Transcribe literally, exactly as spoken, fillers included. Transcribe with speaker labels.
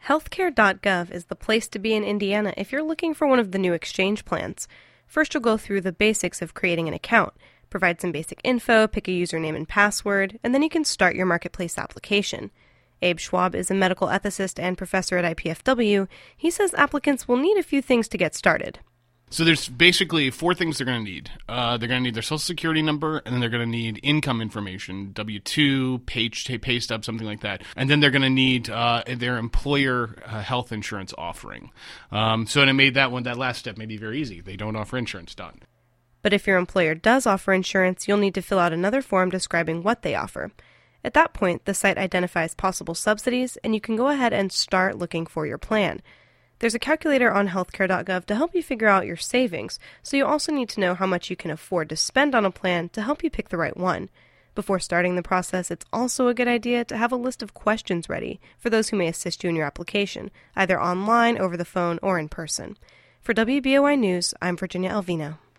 Speaker 1: healthcare dot gov is the place to be in Indiana if you're looking for one of the new exchange plans. First, you'll go through the basics of creating an account, provide some basic info, pick a username and password, and then you can start your marketplace application. Abe Schwab is a medical ethicist and professor at I P F W. He says applicants will need a few things to get started.
Speaker 2: So there's basically four things they're going to need. Uh, they're going to need their social security number, and then they're going to need income information, W two, pay, pay stub, something like that. And then they're going to need uh, their employer uh, health insurance offering. Um, so it made that one, that last step maybe very easy. They don't offer insurance, done.
Speaker 1: But if your employer does offer insurance, you'll need to fill out another form describing what they offer. At that point, the site identifies possible subsidies, and you can go ahead and start looking for your plan. There's a calculator on healthcare dot gov to help you figure out your savings, so you also need to know how much you can afford to spend on a plan to help you pick the right one. Before starting the process, it's also a good idea to have a list of questions ready for those who may assist you in your application, either online, over the phone, or in person. For W B O I News, I'm Virginia Alvino.